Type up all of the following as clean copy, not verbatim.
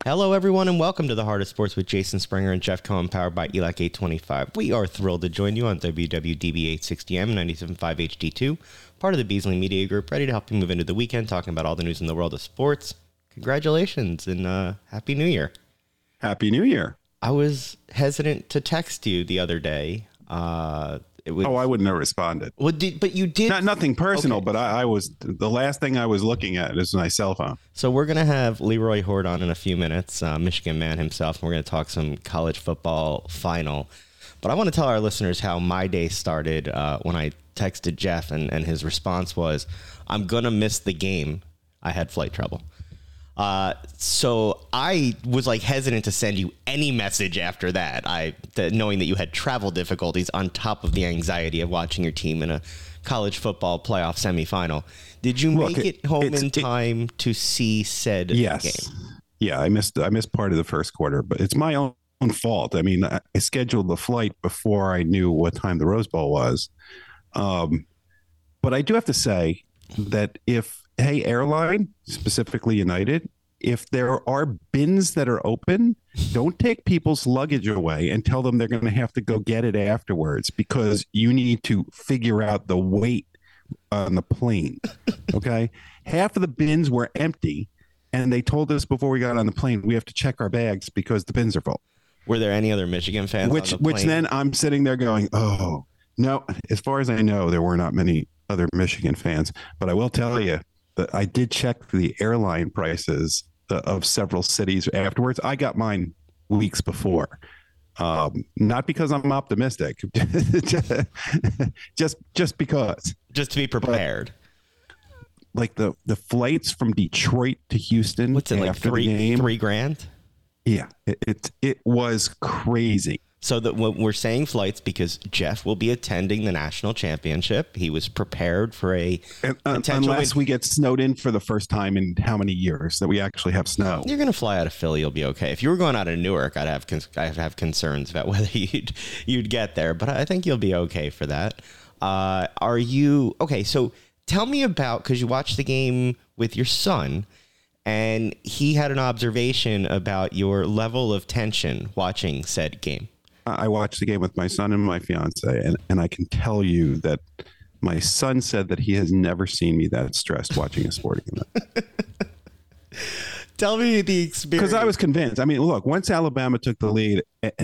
Hello, everyone, and welcome to the Heart of Sports with Jason Springer and Jeff Cohen, powered by ELAC 825. We are thrilled to join you on WWDB 860M 97.5 HD2, part of the Beasley Media Group, ready to help you move into the weekend, talking about all the news in the world of sports. Congratulations, and Happy New Year. Happy New Year. I was hesitant to text you the other day. I wouldn't have responded. Well, but you did. Nothing personal, Okay. but I was, the last thing I was looking at is my cell phone. So we're going to have Leroy Horde on in a few minutes, Michigan man himself, and we're going to talk some college football final. But I want to tell our listeners how my day started when I texted Jeff, and his response was, I'm going to miss the game. I had flight trouble. So I was like hesitant to send you any message after that. Knowing that you had travel difficulties on top of the anxiety of watching your team in a college football playoff semifinal. Did you make it home in time to see said game? Yeah, I missed part of the first quarter, but it's my own fault. I mean, I scheduled the flight before I knew what time the Rose Bowl was. But I do have to say that airline, specifically United, if there are bins that are open, don't take people's luggage away and tell them they're going to have to go get it afterwards, because you need to figure out the weight on the plane. Okay. Half of the bins were empty, and they told us before we got on the plane, we have to check our bags because the bins are full. Were there any other Michigan fans on the plane? Which then I'm sitting there going, oh, no. As far as I know, there were not many other Michigan fans, but I will tell you that I did check the airline prices of several cities afterwards. I got mine weeks before, not because I'm optimistic, just because. Just to be prepared. But, like the flights from Detroit to Houston. What's it, like $3,000? Yeah, it was crazy. So that we're saying flights because Jeff will be attending the national championship. He was prepared for a unless we get snowed in for the first time in how many years that we actually have snow. You're going to fly out of Philly. You'll be okay. If you were going out of Newark, I'd have concerns about whether you'd get there. But I think you'll be okay for that. Are you okay? So tell me about, because you watched the game with your son, and he had an observation about your level of tension watching said game. I watched the game with my son and my fiance, and I can tell you that my son said that he has never seen me that stressed watching a sporting event. Tell me the experience. Because I was convinced. I mean, look, once Alabama took the lead,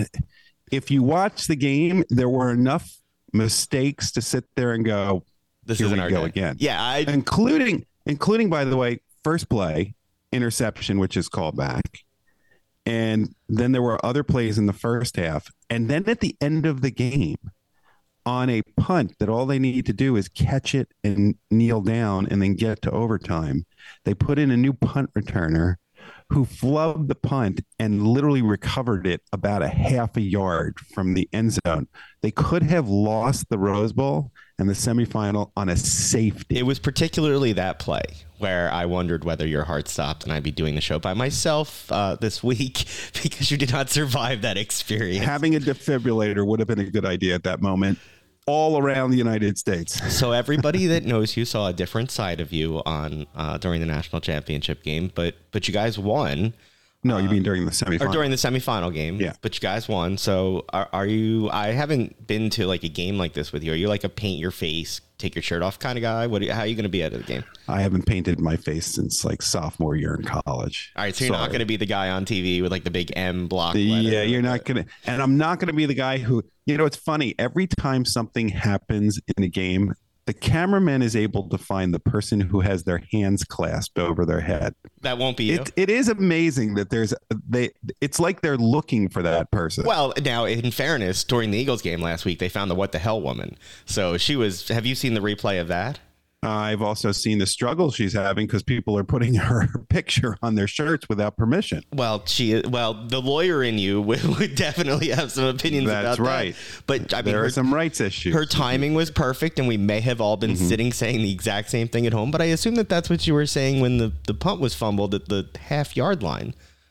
if you watch the game, there were enough mistakes to sit there and go, "This isn't our go day." again. Yeah, including, by the way, first play interception, which is called back. And then there were other plays in the first half. And then at the end of the game, on a punt that all they need to do is catch it and kneel down and then get to overtime, they put in a new punt returner who flubbed the punt and literally recovered it about a half a yard from the end zone. They could have lost the Rose Bowl and the semifinal on a safety. It was particularly that play where I wondered whether your heart stopped and I'd be doing the show by myself this week because you did not survive that experience. Having a defibrillator would have been a good idea at that moment, all around the United States. So everybody that knows you saw a different side of you on during the national championship game, but you guys won. No, you mean during the semifinal? Or during the semifinal game. Yeah. But you guys won. So are you, I haven't been to like a game like this with you. Are you like a paint your face, take your shirt off kind of guy? How are you going to be at the game? I haven't painted my face since like sophomore year in college. All right. So you're not going to be the guy on TV with like the big M block letter. Yeah, you're not going to. And I'm not going to be the guy who, it's funny. Every time something happens in a game, the cameraman is able to find the person who has their hands clasped over their head. That won't be you. It is amazing that it's like they're looking for that person. Well, now in fairness, during the Eagles game last week, they found the what the hell woman. So have you seen the replay of that? I've also seen the struggle she's having because people are putting her picture on their shirts without permission. Well, the lawyer in you would definitely have some opinions about that. That's right. But I mean, there are some rights issues. Her timing was perfect, and we may have all been sitting saying the exact same thing at home. But I assume that's what you were saying when the punt was fumbled at the half-yard line.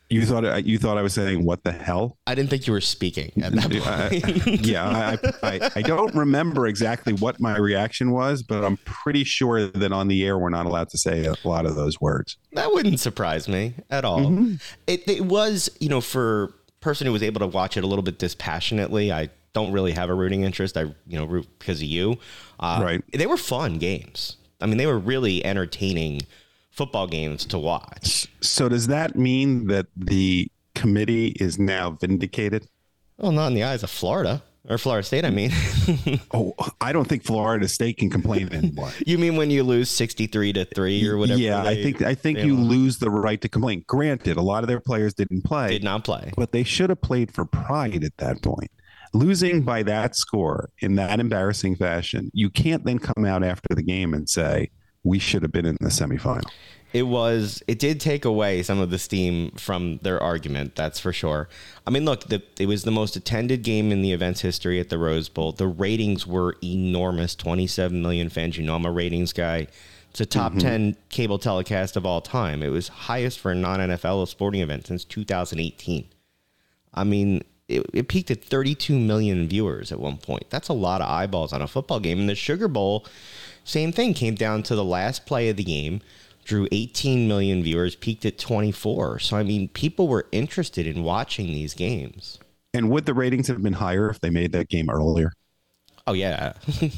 You thought I was saying what the hell? I didn't think you were speaking at that point. I don't remember exactly what my reaction was, but I'm pretty sure that on the air we're not allowed to say a lot of those words. That wouldn't surprise me at all. Mm-hmm. It was, for a person who was able to watch it a little bit dispassionately. I don't really have a rooting interest. I root because of you. Right. They were fun games. I mean, they were really entertaining football games to watch. So does that mean that the committee is now vindicated? Well, not in the eyes of Florida or Florida State. I mean, oh, I don't think Florida State can complain anymore. You mean when you lose 63-3 or whatever? Yeah, I think you lose the right to complain. Granted, a lot of their players did not play, but they should have played for pride at that point. Losing by that score in that embarrassing fashion, you can't then come out after the game and say, we should have been in the semifinal. It did take away some of the steam from their argument. That's for sure. I mean, look, it was the most attended game in the event's history at the Rose Bowl. The ratings were enormous. 27 million fans. I'm a ratings guy. It's a top 10 cable telecast of all time. It was highest for a non-NFL sporting event since 2018. I mean, it peaked at 32 million viewers at one point. That's a lot of eyeballs on a football game. And the Sugar Bowl, same thing, came down to the last play of the game, drew 18 million viewers, peaked at 24. So, I mean, people were interested in watching these games. And would the ratings have been higher if they made that game earlier? Oh, yeah.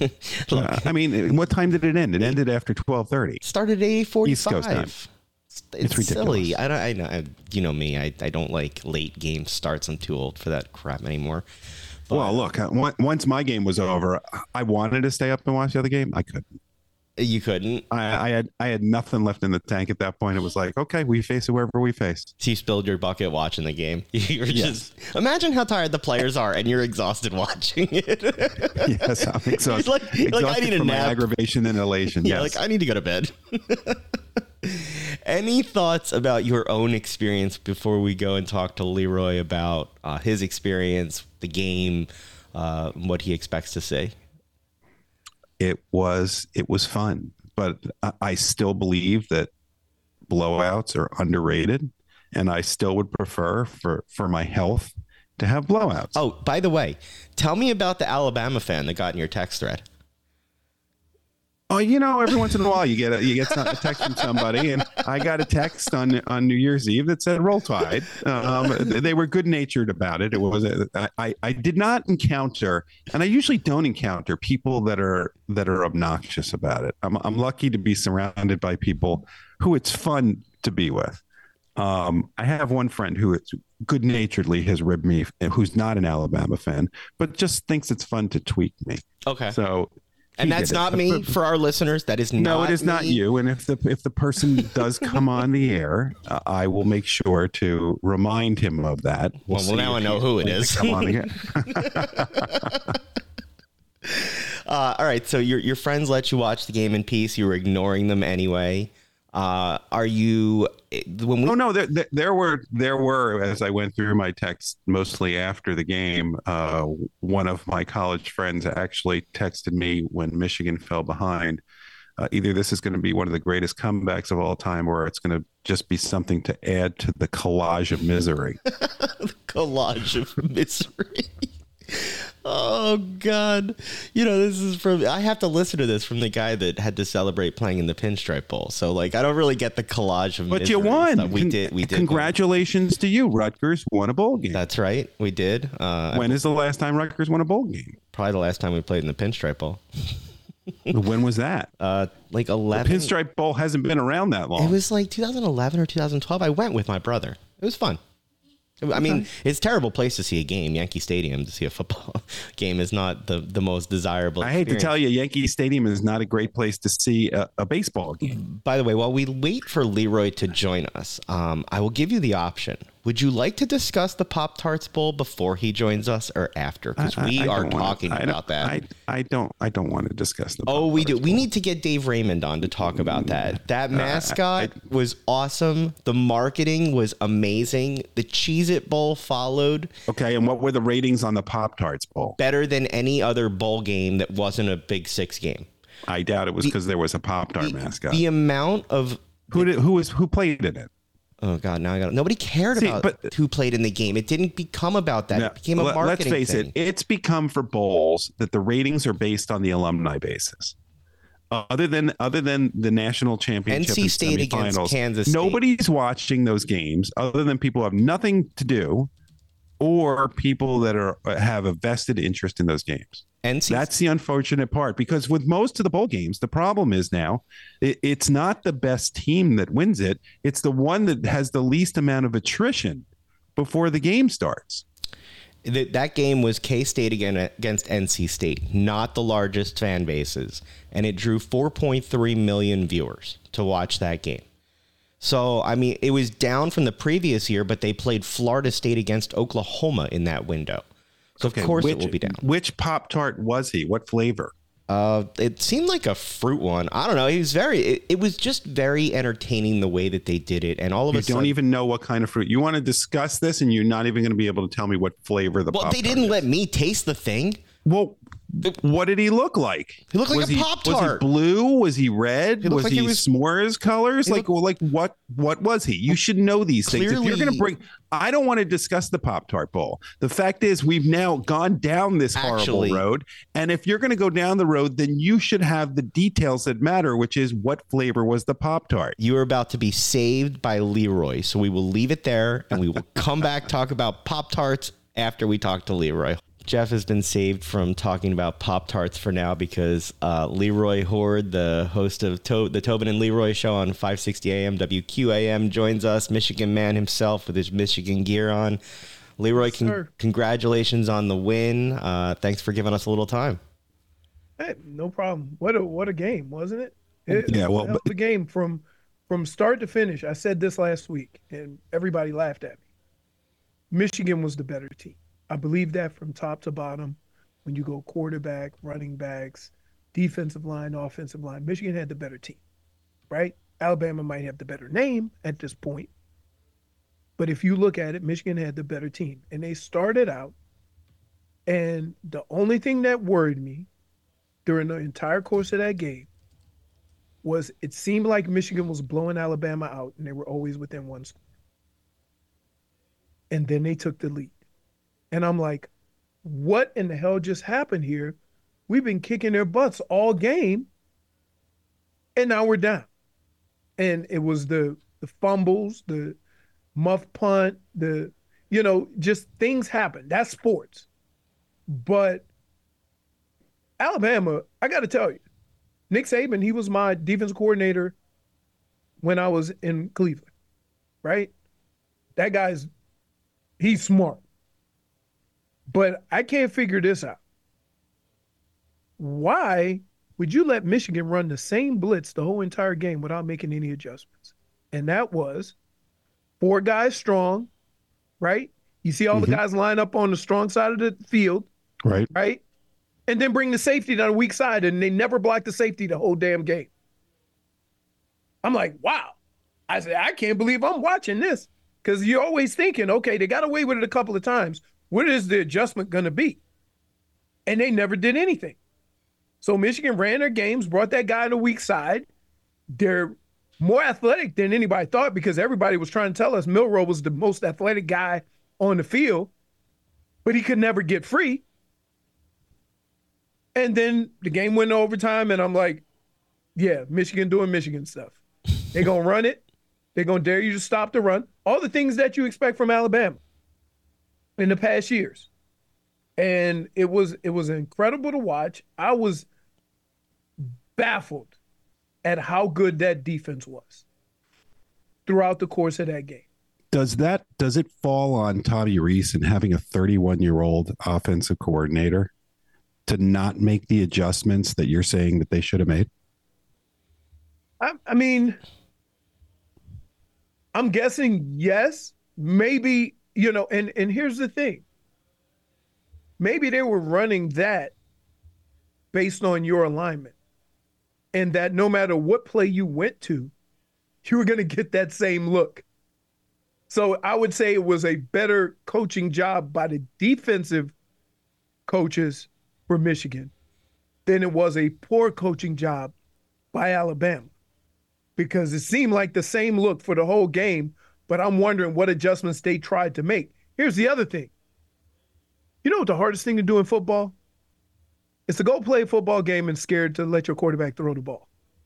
I mean, what time did it end? It ended after 12:30. Started at 8:45. East Coast time. It's silly. I know. You know me. I don't like late game starts. I'm too old for that crap anymore. But, well, look. Once my game was over, I wanted to stay up and watch the other game. I couldn't. You couldn't. I had nothing left in the tank at that point. It was like, okay, we face whoever we face. So you spilled your bucket watching the game. You're just imagine how tired the players are, and you're exhausted watching it. Yes, I'm exhausted. Like I need a from nap. My aggravation and elation. Yeah, yes. like I need to go to bed. Any thoughts about your own experience before we go and talk to Leroy about his experience, the game, what he expects to see? It was fun, but I still believe that blowouts are underrated, and I still would prefer for my health to have blowouts. Oh, by the way, tell me about the Alabama fan that got in your text thread. Oh, every once in a while you get a text from somebody, and I got a text on New Year's Eve that said "Roll Tide." They were good natured about it. It was I did not encounter, and I usually don't encounter people that are obnoxious about it. I'm lucky to be surrounded by people who it's fun to be with. I have one friend who good naturedly has ribbed me, who's not an Alabama fan, but just thinks it's fun to tweak me. Okay, so. And that's not me for our listeners. That is not No, it is me. not you. And if the person does come on the air, I will make sure to remind him of that. Well, now I know who it is. Come on the air. All right. So your friends let you watch the game in peace. You were ignoring them anyway. Are you? Oh no, there were as I went through my texts mostly after the game. One of my college friends actually texted me when Michigan fell behind. Either this is going to be one of the greatest comebacks of all time, or it's going to just be something to add to the collage of misery. The collage of misery. Oh God! This is I have to listen to this from the guy that had to celebrate playing in the Pinstripe Bowl. So I don't really get the collage of. But you won. We did. Congratulations to you. Rutgers won a bowl game. That's right. We did. When is the last time Rutgers won a bowl game? Probably the last time we played in the Pinstripe Bowl. When was that? 11. The Pinstripe Bowl hasn't been around that long. It was like 2011 or 2012. I went with my brother. It was fun. I mean, it's a terrible place to see a game. Yankee Stadium, to see a football game is not the most desirable experience. I hate to tell you, Yankee Stadium is not a great place to see a baseball game. By the way, while we wait for Leroy to join us, I will give you the option. Would you like to discuss the Pop-Tarts Bowl before he joins us or after? Because we are talking about that. I don't want to discuss the Pop-Tarts we do. Bowl. We need to get Dave Raymond on to talk about that. That mascot was awesome. The marketing was amazing. The Cheez-It Bowl followed. Okay, and what were the ratings on the Pop-Tarts Bowl? Better than any other bowl game that wasn't a Big Six game. I doubt it was because there was a Pop-Tart mascot. The amount of... Who played in it? Oh God! Now I got. Nobody cared about who played in the game. It didn't become about that. It became a marketing thing. Let's face it. It's become for bowls that the ratings are based on the alumni basis. Other than the national championship NC State against Kansas State. Nobody's watching those games other than people who have nothing to do or people that have a vested interest in those games. That's the unfortunate part, because with most of the bowl games, the problem is now it's not the best team that wins it. It's the one that has the least amount of attrition before the game starts. That game was K-State against NC State, not the largest fan bases, and it drew 4.3 million viewers to watch that game. So, I mean, it was down from the previous year, but they played Florida State against Oklahoma in that window. So, of course, it will be down. Which Pop-Tart was he? What flavor? It seemed like a fruit one. I don't know. It was just very entertaining the way that they did it. And all of a sudden, you don't even know what kind of fruit. You want to discuss this and you're not even going to be able to tell me what flavor the Pop-Tart they didn't let me taste the thing. Well, what did he look like? He looked like a Pop-Tart. Was he blue? Was he red? Was he s'mores colors? Like what was he? You should know these things. If you're going to bring, I don't want to discuss the Pop-Tart Bowl. The fact is, we've now gone down this horrible road. And if you're going to go down the road, then you should have the details that matter, which is what flavor was the Pop-Tart. You are about to be saved by Leroy. So we will leave it there and we will come back, talk about Pop-Tarts after we talk to Leroy. Jeff has been saved from talking about Pop-Tarts for now because Leroy Horde, the host of the Tobin and Leroy show on 560 AM WQAM, joins us, Michigan man himself with his Michigan gear on. Leroy, congratulations on the win. Thanks for giving us a little time. Hey, no problem. What a game, wasn't it? The game from start to finish. I said this last week, and everybody laughed at me. Michigan was the better team. I believe that from top to bottom. When you go quarterback, running backs, defensive line, offensive line, Michigan had the better team, right? Alabama might have the better name at this point. But if you look at it, Michigan had the better team. And they started out, and the only thing that worried me during the entire course of that game was it seemed like Michigan was blowing Alabama out, and they were always within one score. And then they took the lead. And I'm like, what in the hell just happened here? We've been kicking their butts all game, and now we're down. And it was the fumbles, the muff punt, just things happen. That's sports. But Alabama, I got to tell you, Nick Saban, he was my defense coordinator when I was in Cleveland, right? That he's smart. But I can't figure this out. Why would you let Michigan run the same blitz the whole entire game without making any adjustments? And that was 4 guys strong, right? You see all the guys line up on the strong side of the field, right? And then bring the safety down the weak side, and they never block the safety the whole damn game. I'm like, wow. I said, I can't believe I'm watching this. Because you're always thinking, okay, they got away with it a couple of times. What is the adjustment going to be? And they never did anything. So Michigan ran their games, brought that guy on the weak side. They're more athletic than anybody thought because everybody was trying to tell us Milroe was the most athletic guy on the field, but he could never get free. And then the game went to overtime, and I'm like, yeah, Michigan doing Michigan stuff. They're going to run it. They're going to dare you to stop the run. All the things that you expect from Alabama in the past years. And it was incredible to watch. I was baffled at how good that defense was throughout the course of that game. Does it fall on Tommy Rees and having a 31-year-old offensive coordinator to not make the adjustments that you're saying that they should have made? I mean, I'm guessing yes, maybe, and here's the thing. Maybe they were running that based on your alignment, and that no matter what play you went to, you were going to get that same look. So I would say it was a better coaching job by the defensive coaches for Michigan than it was a poor coaching job by Alabama, because it seemed like the same look for the whole game, But I'm wondering what adjustments they tried to make. Here's the other thing. You know what the hardest thing to do in football? It's to go play a football game and scared to let your quarterback throw the ball.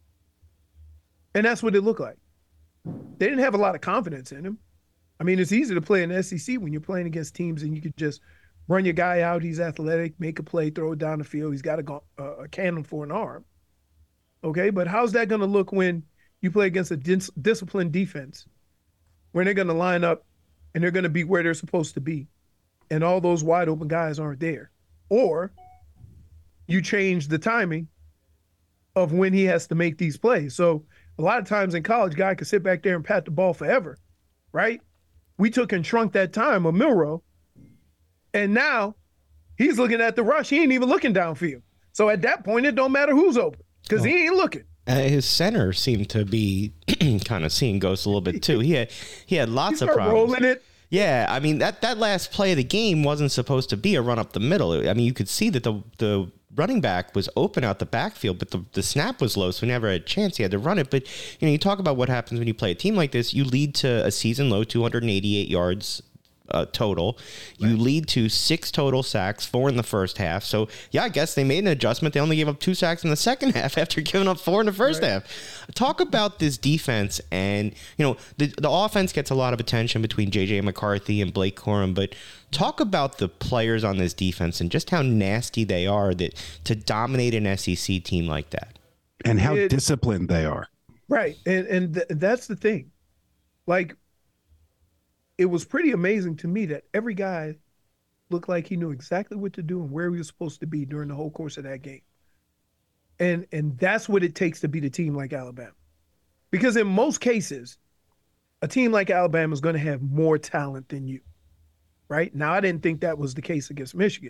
And that's what it looked like. They didn't have a lot of confidence in him. I mean, it's easy to play in the SEC when you're playing against teams and you could just run your guy out. He's athletic, make a play, throw it down the field. He's got a cannon for an arm. Okay, but how's that going to look when you play against a disciplined defense when they're going to line up and they're going to be where they're supposed to be and all those wide open guys aren't there? Or you change the timing of when he has to make these plays. So a lot of times in college, a guy could sit back there and pat the ball forever, right? We took and shrunk that time of Milroe, and now he's looking at the rush. He ain't even looking downfield. So at that point, it don't matter who's open because he ain't looking. His center seemed to be kind of seeing ghosts a little bit too. He had lots of problems. Rolling it. Yeah, I mean that last play of the game wasn't supposed to be a run up the middle. I mean, you could see that the running back was open out the backfield, but the snap was low, so he never had a chance. He had to run it. But you talk about what happens when you play a team like this. You lead to a season low 288 yards total. Right. You lead to 6 total sacks, 4 in the first half. So yeah, I guess they made an adjustment. They only gave up 2 sacks in the second half after giving up 4 in the first half. Talk about this defense, and the offense gets a lot of attention between JJ McCarthy and Blake Corum, but talk about the players on this defense and just how nasty they are to dominate an SEC team like that, and how disciplined they are. Right, and that's the thing. Like, it was pretty amazing to me that every guy looked like he knew exactly what to do and where he was supposed to be during the whole course of that game. And that's what it takes to beat a team like Alabama. Because in most cases, a team like Alabama is going to have more talent than you, right? Now, I didn't think that was the case against Michigan.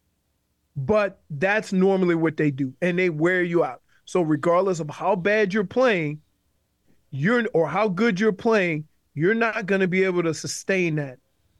But that's normally what they do, and they wear you out. So regardless of how bad you're playing, or how good you're playing, you're not going to be able to sustain that.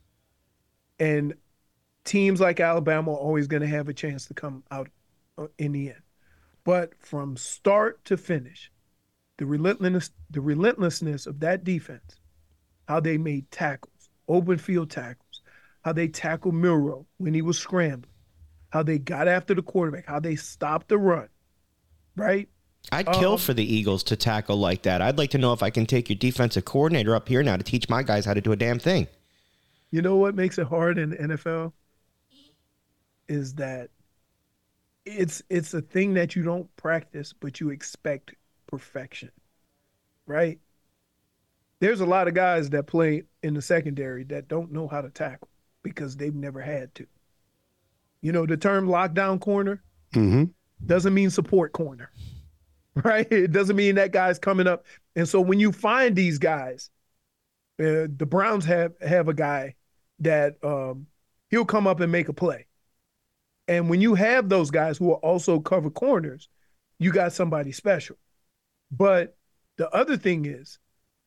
And teams like Alabama are always going to have a chance to come out in the end. But from start to finish, the relentlessness of that defense, how they made tackles, open field tackles, how they tackled Milroe when he was scrambling, how they got after the quarterback, how they stopped the run, right? I'd kill for the Eagles to tackle like that. I'd like to know if I can take your defensive coordinator up here now to teach my guys how to do a damn thing. You know what makes it hard in the NFL? Is that it's a thing that you don't practice, but you expect perfection, right? There's a lot of guys that play in the secondary that don't know how to tackle because they've never had to. The term lockdown corner doesn't mean support corner. Right? It doesn't mean that guy's coming up. And so when you find these guys, the Browns have a guy that he'll come up and make a play. And when you have those guys who are also cover corners, you got somebody special. But the other thing is,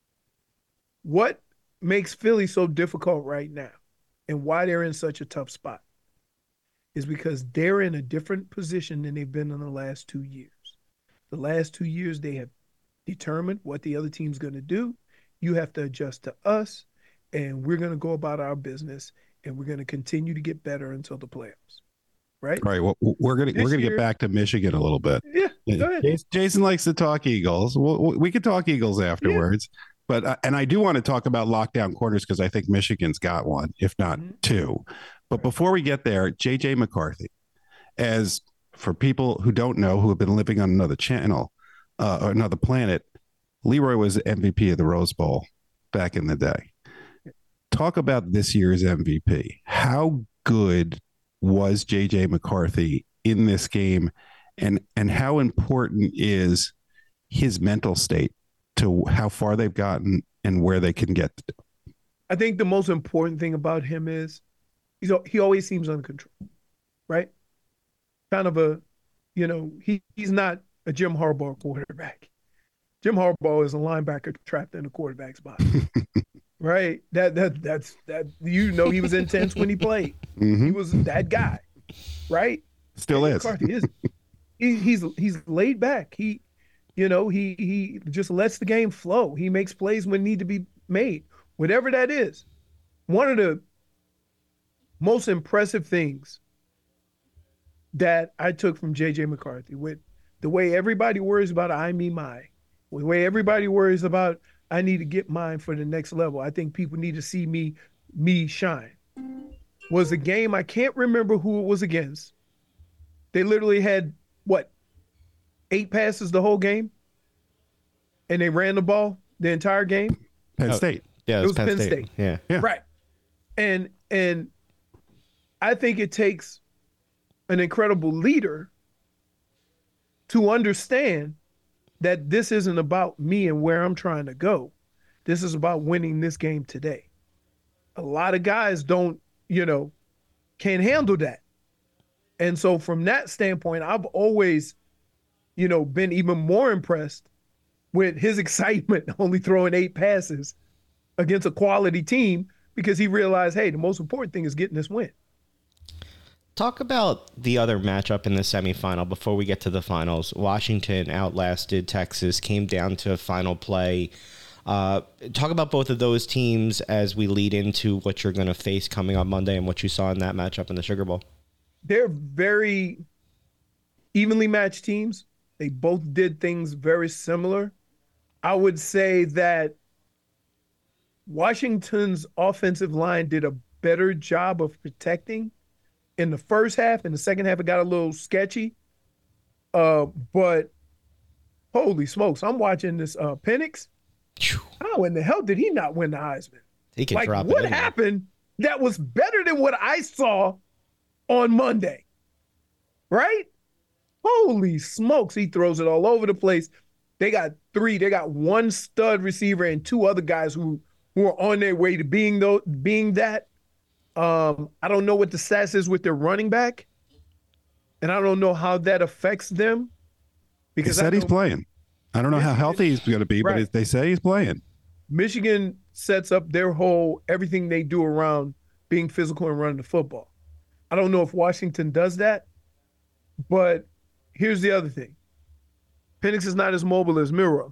what makes Philly so difficult right now and why they're in such a tough spot is because they're in a different position than they've been in the last 2 years. The last 2 years, they have determined what the other team's going to do. You have to adjust to us, and we're going to go about our business, and we're going to continue to get better until the playoffs. Right? Right. Well, we're going to get back to Michigan a little bit. Yeah. Go ahead. Jason likes to talk Eagles. We could talk Eagles afterwards. Yeah. But and I do want to talk about lockdown corners because I think Michigan's got one, if not 2. But before we get there, J.J. McCarthy, as for people who don't know, who have been living on another channel or another planet, Leroy was MVP of the Rose Bowl back in the day. Talk about this year's MVP. How good was J.J. McCarthy in this game, and how important is his mental state to how far they've gotten and where they can get to? I think the most important thing about him is he always seems under control, right? Kind of he's not a Jim Harbaugh quarterback. Jim Harbaugh is a linebacker trapped in a quarterback's body, right? That's he was intense when he played. He was that guy, right? Still is. McCarthy is. He's laid back. He just lets the game flow. He makes plays when need to be made. whatever that is. One of the most impressive things that I took from J.J. McCarthy, with the way everybody worries about I, me, my, the way everybody worries about I need to get mine for the next level. I think people need to see me shine. Was a game, I can't remember who it was against. They literally had, 8 passes the whole game? And they ran the ball the entire game? Penn State. Yeah, it was Penn State. Yeah. Right. And I think it takes an incredible leader to understand that this isn't about me and where I'm trying to go. This is about winning this game today. A lot of guys can't handle that. And so from that standpoint, I've always, been even more impressed with his excitement only throwing 8 passes against a quality team, because he realized, hey, the most important thing is getting this win. Talk about the other matchup in the semifinal before we get to the finals. Washington outlasted Texas, came down to final play. Talk about both of those teams as we lead into what you're going to face coming up Monday and what you saw in that matchup in the Sugar Bowl. They're very evenly matched teams. They both did things very similar. I would say that Washington's offensive line did a better job of protecting in the first half. In the second half, it got a little sketchy. But holy smokes, I'm watching this Penix. How in the hell did he not win the Heisman? He can drop it. What happened that was better than what I saw on Monday? Right? Holy smokes, he throws it all over the place. They got 3. They got 1 stud receiver and 2 other guys who are on their way to being that. I don't know what the stats is with their running back, and I don't know how that affects them. Because he's playing. I don't know how healthy he's going to be, right. But they say he's playing. Michigan sets up their whole everything they do around being physical and running the football. I don't know if Washington does that, but here's the other thing. Penix is not as mobile as Milroe.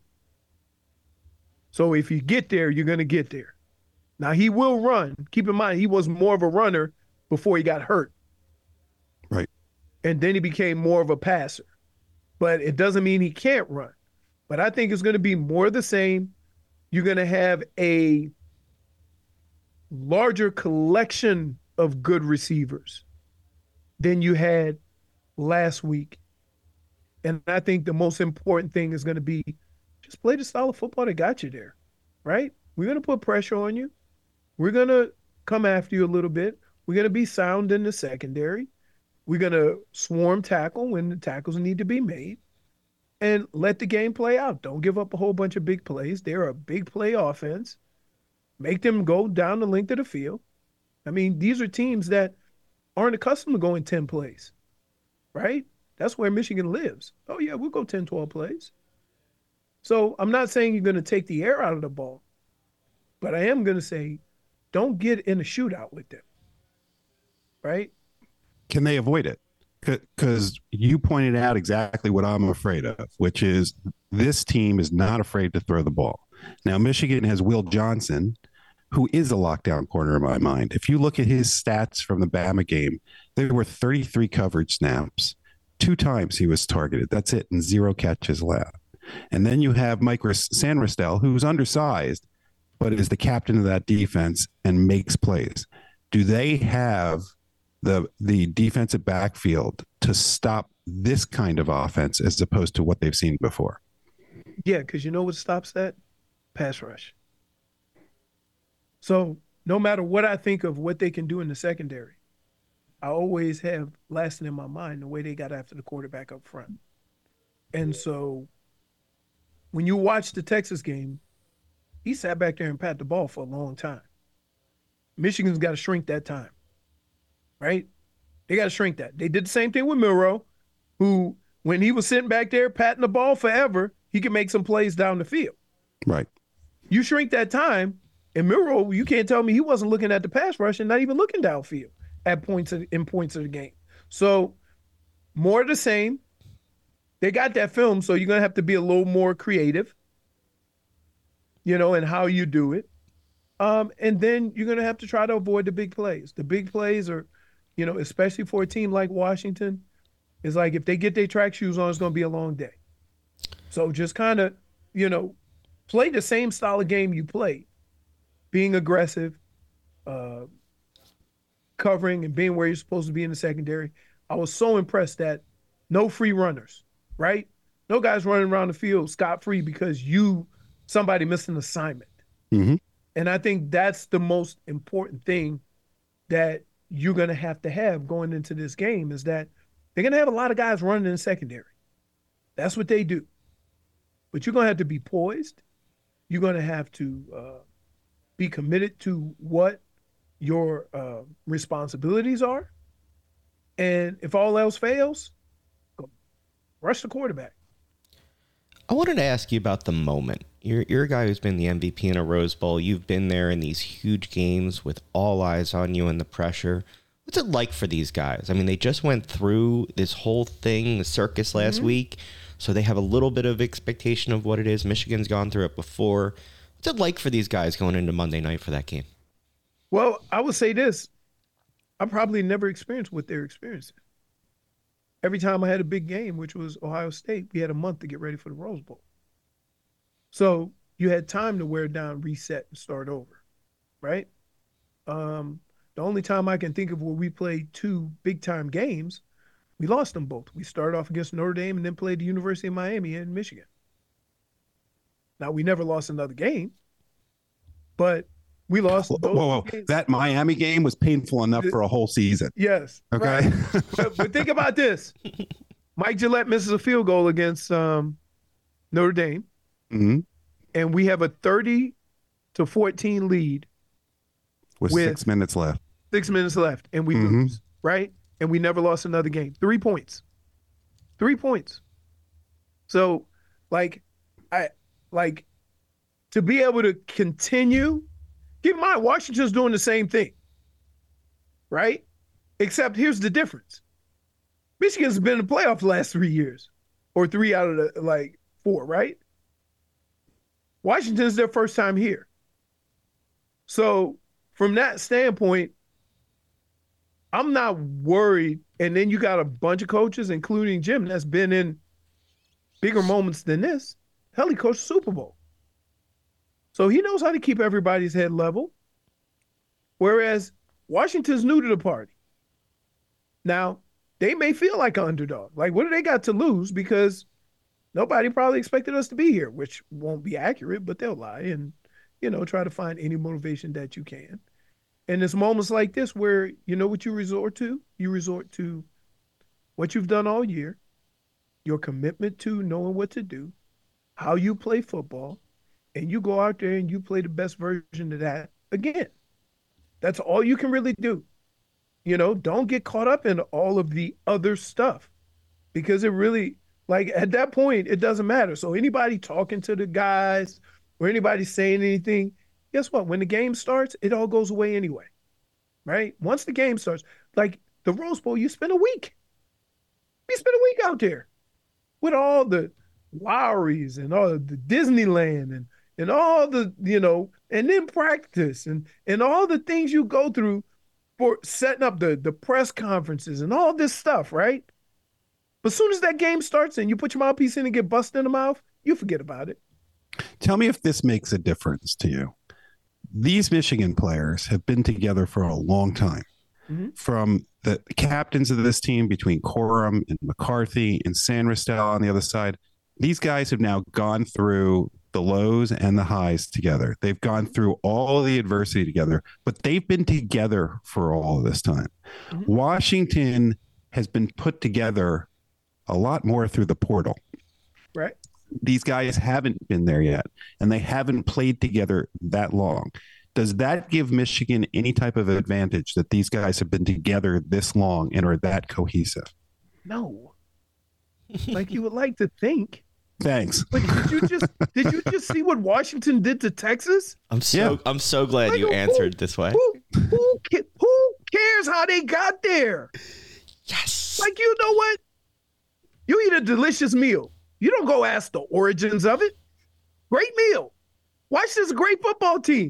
So if you get there, you're going to get there. Now, he will run. Keep in mind, he was more of a runner before he got hurt. Right. And then he became more of a passer. But it doesn't mean he can't run. But I think it's going to be more of the same. You're going to have a larger collection of good receivers than you had last week. And I think the most important thing is going to be just play the style of football that got you there, right? We're going to put pressure on you. We're going to come after you a little bit. We're going to be sound in the secondary. We're going to swarm tackle when the tackles need to be made and let the game play out. Don't give up a whole bunch of big plays. They're a big play offense. Make them go down the length of the field. I mean, these are teams that aren't accustomed to going 10 plays, right? That's where Michigan lives. Oh, yeah, we'll go 10, 12 plays. So I'm not saying you're going to take the air out of the ball, but I am going to say don't get in a shootout with them, right? Can they avoid it? Because you pointed out exactly what I'm afraid of, which is this team is not afraid to throw the ball. Now, Michigan has Will Johnson, who is a lockdown corner in my mind. If you look at his stats from the Bama game, there were 33 coverage snaps. 2 times he was targeted. That's it, and 0 catches left. And then you have Mike Sanristel, who's undersized, but is the captain of that defense and makes plays. Do they have the defensive backfield to stop this kind of offense as opposed to what they've seen before? Yeah, because you know what stops that? Pass rush. So no matter what I think of what they can do in the secondary, I always have lasting in my mind the way they got after the quarterback up front. And so when you watch the Texas game, he sat back there and pat the ball for a long time. Michigan's got to shrink that time, right? They got to shrink that. They did the same thing with Milroe, who, when he was sitting back there patting the ball forever, he could make some plays down the field. Right. You shrink that time, and Milroe, you can't tell me he wasn't looking at the pass rush and not even looking downfield at points of the game. So more of the same. They got that film, so you're going to have to be a little more creative, in how you do it. And then you're going to have to try to avoid the big plays. The big plays are, especially for a team like Washington, is like if they get their track shoes on, it's going to be a long day. So just kind of, play the same style of game you played, being aggressive, covering and being where you're supposed to be in the secondary. I was so impressed that no free runners, right? No guys running around the field scot-free because somebody missed an assignment. Mm-hmm. And I think that's the most important thing that you're going to have going into this game is that they're going to have a lot of guys running in the secondary. That's what they do. But you're going to have to be poised. You're going to have to be committed to what your responsibilities are. And if all else fails, go rush the quarterback. I wanted to ask you about the moment. You're a guy who's been the MVP in a Rose Bowl. You've been there in these huge games with all eyes on you and the pressure. What's it like for these guys? I mean, they just went through this whole thing, the circus last week, so they have a little bit of expectation of what it is. Michigan's gone through it before. What's it like for these guys going into Monday night for that game? Well, I would say this. I probably never experienced what they're experiencing. Every time I had a big game, which was Ohio State, we had a month to get ready for the Rose Bowl. So you had time to wear down, reset, and start over, right? The only time I can think of where we played two big-time games, we lost them both. We started off against Notre Dame and then played the University of Miami in Michigan. Now, we never lost another game, but we lost both games. That Miami game was painful enough for a whole season. Yes. Okay. Right. but think about this. Mike Gillette misses a field goal against Notre Dame, and we have a 30-14 lead with 6 minutes left. 6 minutes left, and we lose, right? And we never lost another game. 3 points. 3 points. So, to be able to continue, keep in mind, Washington's doing the same thing, right? Except here's the difference. Michigan's been in the playoffs the last 3 years, or 3 out of the 4, right? Washington's their first time here. So from that standpoint, I'm not worried. And then you got a bunch of coaches, including Jim, that's been in bigger moments than this. Hell, he coached Super Bowl. So he knows how to keep everybody's head level. Whereas Washington's new to the party. Now, they may feel like an underdog. Like, what do they got to lose? Because nobody probably expected us to be here, which won't be accurate, but they'll lie and, try to find any motivation that you can. And it's moments like this where, you know what you resort to? You resort to what you've done all year, your commitment to knowing what to do, how you play football, and you go out there and you play the best version of that again. That's all you can really do. Don't get caught up in all of the other stuff because it really, at that point, it doesn't matter. So anybody talking to the guys or anybody saying anything, guess what? When the game starts, it all goes away anyway, right? Once the game starts, like the Rose Bowl, you spend a week. You spend a week out there with all the Lowrys and all the Disneyland and all the, and then practice and all the things you go through for setting up the press conferences and all this stuff, right? But as soon as that game starts and you put your mouthpiece in and get busted in the mouth, you forget about it. Tell me if this makes a difference to you. These Michigan players have been together for a long time. From the captains of this team between Corum and McCarthy and Sandristel on the other side, these guys have now gone through the lows and the highs together. They've gone through all of the adversity together, but they've been together for all of this time. Washington has been put together a lot more through the portal. Right. These guys haven't been there yet, and they haven't played together that long. Does that give Michigan any type of advantage that these guys have been together this long and are that cohesive? No. Like you would like to think. Thanks. But did you just see what Washington did to Texas? I'm so glad you answered this way. Who cares how they got there? Yes. Like, you know what? You eat a delicious meal. You don't go ask the origins of it. Great meal. Washington's a great football team.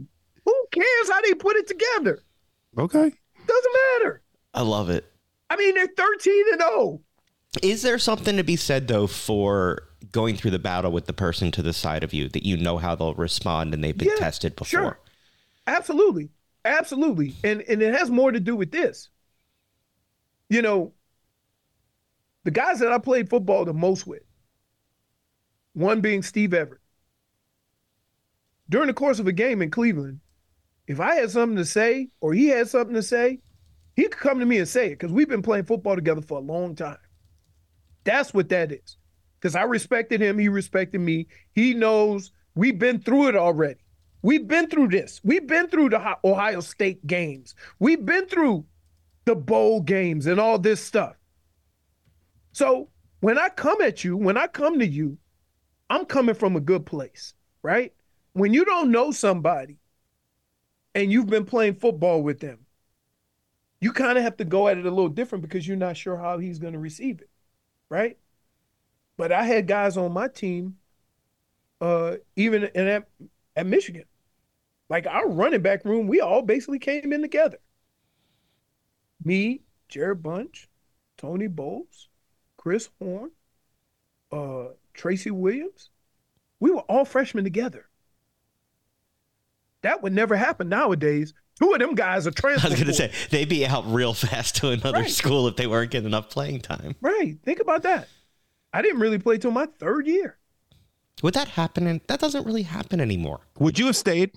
Who cares how they put it together? Okay. Doesn't matter. I love it. I mean, they're 13-0. Is there something to be said, though, for going through the battle with the person to the side of you that you know how they'll respond and they've been tested before? Sure. Absolutely. Absolutely. And it has more to do with this. You know, the guys that I played football the most with, one being Steve Everett. During the course of a game in Cleveland, if I had something to say or he had something to say, he could come to me and say it because we've been playing football together for a long time. That's what that is. Because I respected him. He respected me. He knows we've been through it already. We've been through this. We've been through the Ohio State games. We've been through the bowl games and all this stuff. So when I come at you, when I come to you, I'm coming from a good place, right? When you don't know somebody and you've been playing football with them, you kind of have to go at it a little different because you're not sure how he's going to receive it, right? But I had guys on my team, even at Michigan. Like our running back room, we all basically came in together. Me, Jared Bunch, Tony Bowles, Chris Horn, Tracy Williams. We were all freshmen together. That would never happen nowadays. Two of them guys are transfer. I was going to say, they'd be out real fast to another Right. school if they weren't getting enough playing time. Right. Think about that. I didn't really play till my third year. Would that happen? That doesn't really happen anymore. Would you have stayed?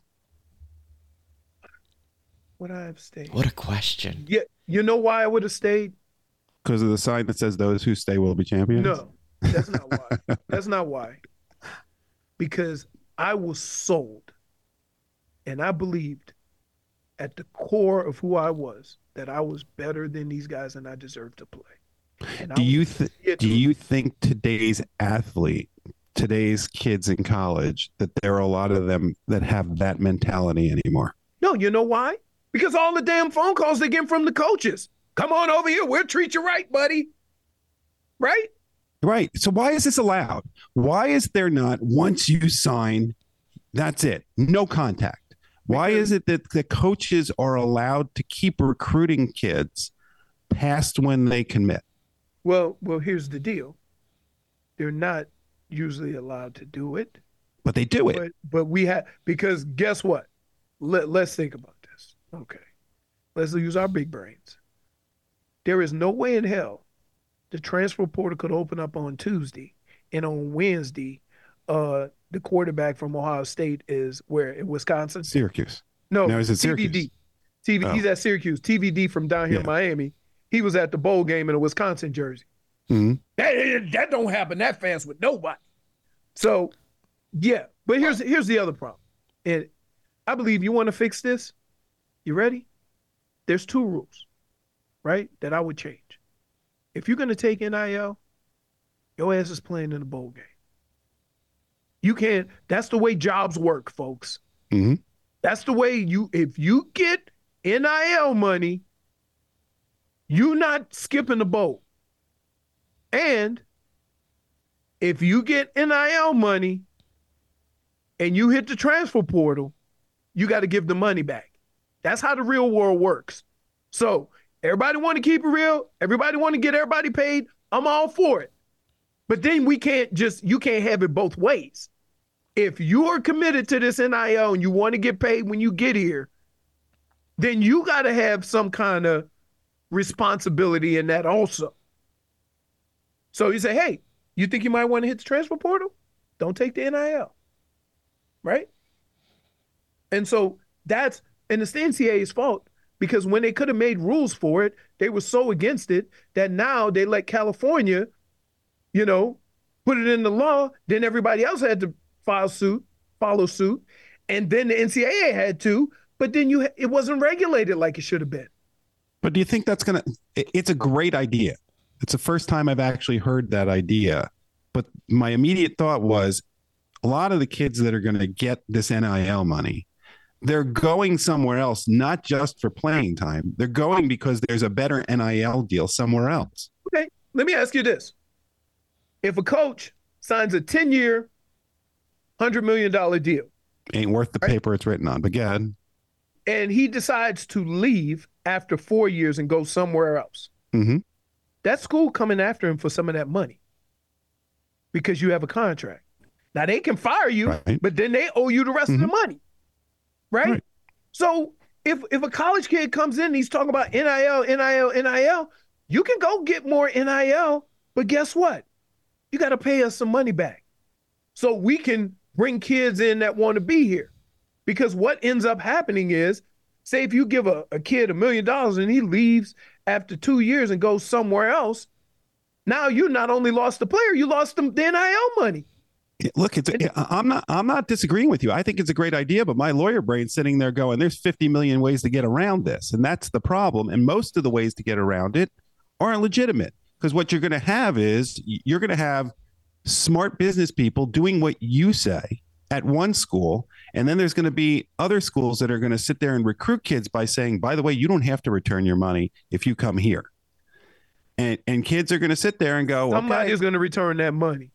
Would I have stayed? What a question. Yeah. You know why I would have stayed? Because of the sign that says those who stay will be champions? No, that's not why. That's not why. Because I was sold and I believed at the core of who I was that I was better than these guys and I deserved to play. And Do you think today's athlete, today's kids in college, that there are a lot of them that have that mentality anymore? No, you know why? Because all the damn phone calls they get from the coaches. Come on over here. We'll treat you right, buddy. Right? Right. So why is this allowed? Why is there not, once you sign, that's it, no contact? Why is it that the coaches are allowed to keep recruiting kids past when they commit? Well, here's the deal. They're not usually allowed to do it. But they do it. But we have, because guess what? Let's think about this. Okay. Let's use our big brains. There is no way in hell the transfer portal could open up on Tuesday and on Wednesday, the quarterback from Ohio State is where? In Wisconsin? Syracuse. No, he's at Syracuse. TVD. He's at Syracuse. TVD from down here in Miami. He was at the bowl game in a Wisconsin jersey. Mm-hmm. That don't happen that fast with nobody. So, yeah. But here's the other problem. And I believe you want to fix this. You ready? There's two rules, right, that I would change. If you're going to take NIL, your ass is playing in the bowl game. You can't. That's the way jobs work, folks. Mm-hmm. That's the way if you get NIL money, you're not skipping the bowl. And if you get NIL money and you hit the transfer portal, you got to give the money back. That's how the real world works. So everybody want to keep it real. Everybody want to get everybody paid. I'm all for it. But then you can't have it both ways. If you are committed to this NIL and you want to get paid when you get here, then you got to have some kind of responsibility in that also. So you say, hey, you think you might want to hit the transfer portal? Don't take the NIL. Right? And so and it's the NCAA's fault because when they could have made rules for it, they were so against it that now they let California, put it in the law. Then everybody else had to follow suit. And then the NCAA had to, but then it wasn't regulated like it should have been. But do you think that's it's a great idea. It's the first time I've actually heard that idea. But my immediate thought was a lot of the kids that are going to get this NIL money, they're going somewhere else, not just for playing time. They're going because there's a better NIL deal somewhere else. Okay, let me ask you this. If a coach signs a 10-year, $100 million deal. Ain't worth the paper it's written on, but go ahead. and he decides to leave after 4 years and go somewhere else. Mm-hmm. That school coming after him for some of that money because you have a contract. Now they can fire you, Right. but then they owe you the rest of the money, right? Right. So if a college kid comes in and he's talking about NIL, you can go get more NIL, but guess what? You got to pay us some money back so we can bring kids in that want to be here. Because what ends up happening is, say if you give a kid $1 million and he leaves after 2 years and goes somewhere else, now you not only lost the player, you lost the NIL money. Look, I'm not disagreeing with you. I think it's a great idea, but my lawyer brain's sitting there going, there's 50 million ways to get around this. And that's the problem. And most of the ways to get around it aren't legitimate, because what you're going to have is you're going to have smart business people doing what you say at one school. And then there's going to be other schools that are going to sit there and recruit kids by saying, by the way, you don't have to return your money if you come here. And kids are going to sit there and go, somebody is going to return that money.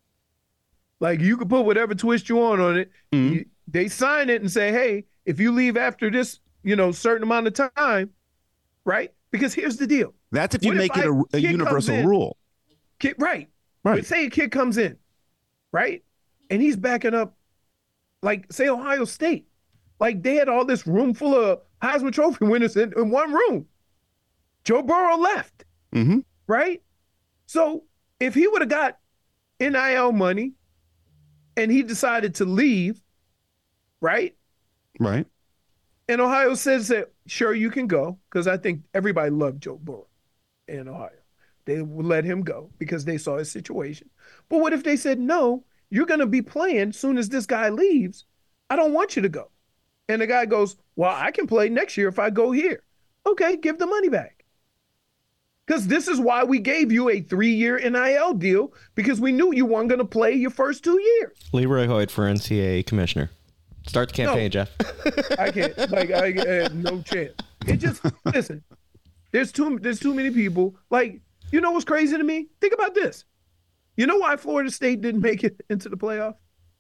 Like, you can put whatever twist you want on it. Mm-hmm. They sign it and say, hey, if you leave after this, certain amount of time, right? Because here's the deal. That's if you make it a universal rule. Right. Right. But say a kid comes in, right? And he's backing up, like, say, Ohio State. Like, they had all this room full of Heisman Trophy winners in one room. Joe Burrow left, Mm-hmm. right? So if he would have got NIL money and he decided to leave, right? Right. And Ohio says that, sure, you can go, because I think everybody loved Joe Burrow in Ohio. They would let him go because they saw his situation. But what if they said, no, you're going to be playing soon as this guy leaves. I don't want you to go. And the guy goes, well, I can play next year if I go here. Okay, give the money back. Because this is why we gave you a 3-year NIL deal, because we knew you weren't going to play your first 2 years. Leroy Hoyt for NCAA commissioner. Start the campaign, Jeff. I can't. I had no chance. It just, listen, there's too many people. Like, you know what's crazy to me? Think about this. You know why Florida State didn't make it into the playoff?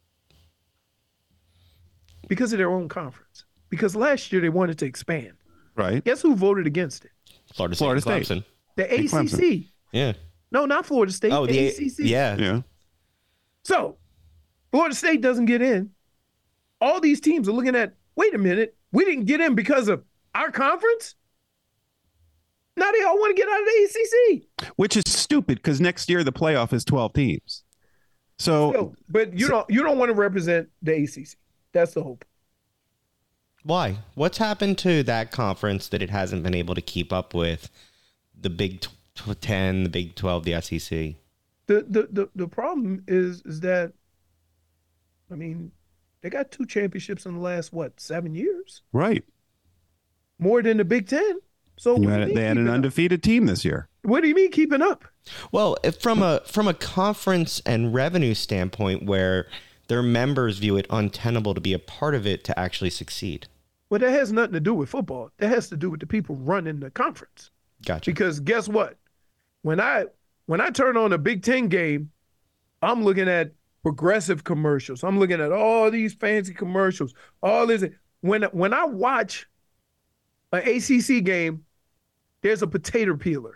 Because of their own conference. Because last year they wanted to expand. Right. Guess who voted against it? Florida State. Clemson. The ACC. Clemson. Yeah. No, not Florida State. Oh, the ACC. Yeah. Yeah. So, Florida State doesn't get in. All these teams are looking at, wait a minute, we didn't get in because of our conference? Now they all want to get out of the ACC. Which is stupid, because next year the playoff is 12 teams. So, but you don't want to represent the ACC. That's the hope. Why? What's happened to that conference that it hasn't been able to keep up with the Big 10, the Big 12, the SEC? The problem is that, I mean, they got 2 championships in the last, 7 years? right. More than the Big 10. So They had an undefeated team this year. What do you mean keeping up? Well, from a conference and revenue standpoint, where their members view it untenable to be a part of it to actually succeed. Well, that has nothing to do with football. That has to do with the people running the conference. Gotcha. Because guess what? When I turn on a Big Ten game, I'm looking at progressive commercials. I'm looking at all these fancy commercials. All this. When I watch an ACC game, there's a potato peeler.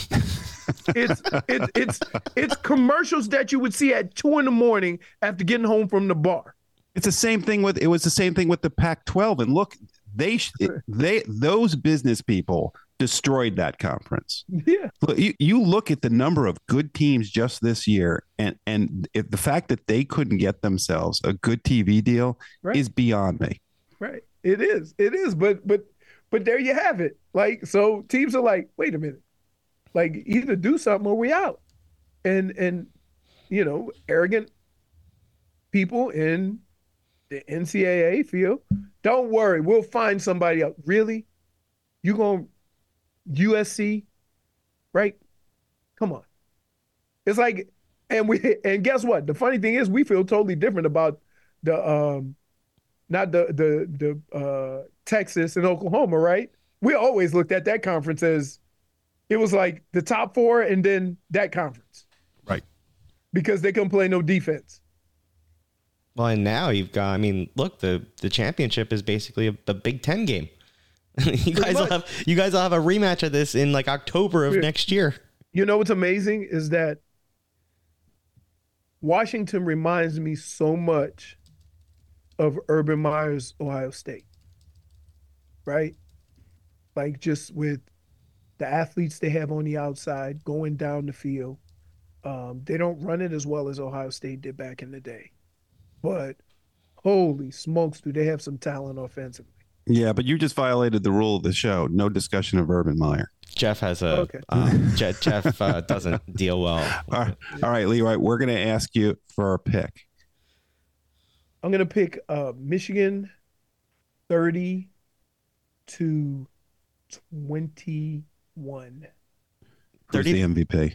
It's commercials that you would see at 2 a.m. after getting home from the bar. It was the same thing with the Pac-12. And look, those business people destroyed that conference. Yeah. Look, you look at the number of good teams just this year, and the fact that they couldn't get themselves a good TV deal is beyond me. Right. It is. But there you have it. Like, so teams are like, wait a minute. Like, either do something or we out. And arrogant people in the NCAA feel, don't worry, we'll find somebody else. Really? You going USC? Right? Come on. It's like, and guess what? The funny thing is, we feel totally different about the not the Texas and Oklahoma, right? We always looked at that conference as it was like the top 4 and then that conference. Right. Because they couldn't play no defense. Well, and now you've got, I mean, look, the championship is basically a Big Ten game. you guys will have a rematch of this in like October of next year. You know what's amazing is that Washington reminds me so much of Urban Meyer's Ohio State, right? Like just with the athletes they have on the outside going down the field. They don't run it as well as Ohio State did back in the day. But holy smokes, do they have some talent offensively. Yeah, but you just violated the rule of the show. No discussion of Urban Meyer. Jeff has a Jeff doesn't deal well. All right, Leroy, we're going to ask you for our pick. I'm going to pick Michigan 30-21. Who's the MVP?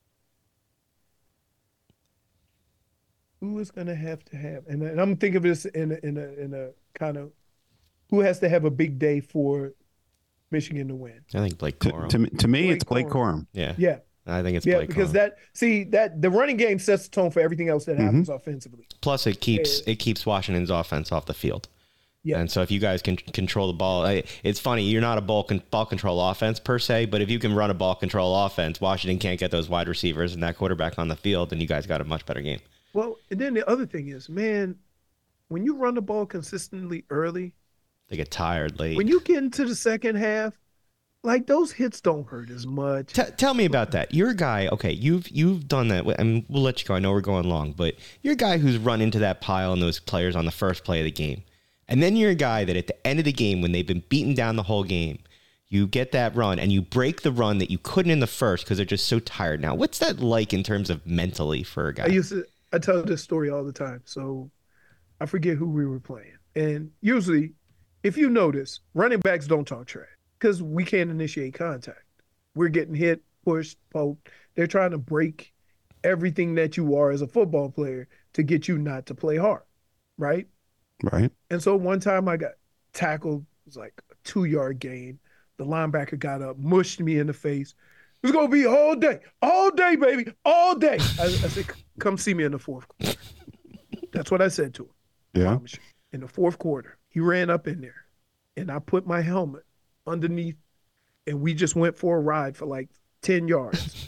Who is going to have, and I'm thinking of this in a kind of, who has to have a big day for Michigan to win? I think Blake Corum. To me, it's Blake Corum. Yeah. I think it's Blake because Corum. that the running game sets the tone for everything else that happens offensively. Plus, it keeps Washington's offense off the field. Yeah. And so if you guys can control the ball, it's funny, you're not a ball control offense per se, but if you can run a ball control offense, Washington can't get those wide receivers and that quarterback on the field, and you guys got a much better game. Well, and then the other thing is, man, when you run the ball consistently early, they get tired late. When you get into the second half, like those hits don't hurt as much. Tell me about that. You're a guy, okay, you've done that. I mean, we'll let you go. I know we're going long, but you're a guy who's run into that pile and those players on the first play of the game. And then you're a guy that at the end of the game, when they've been beaten down the whole game, you get that run and you break the run that you couldn't in the first because they're just so tired. Now, what's that like in terms of mentally for a guy? I tell this story all the time. So I forget who we were playing. And usually, if you notice, running backs don't talk trash because we can't initiate contact. We're getting hit, pushed, poked. They're trying to break everything that you are as a football player to get you not to play hard, right? Right. And so one time I got tackled. It was like a 2-yard gain. The linebacker got up, mushed me in the face. It's going to be all day, baby, all day. I said, come see me in the fourth quarter. That's what I said to him. Yeah. In the fourth quarter, he ran up in there, and I put my helmet underneath, and we just went for a ride for like 10 yards.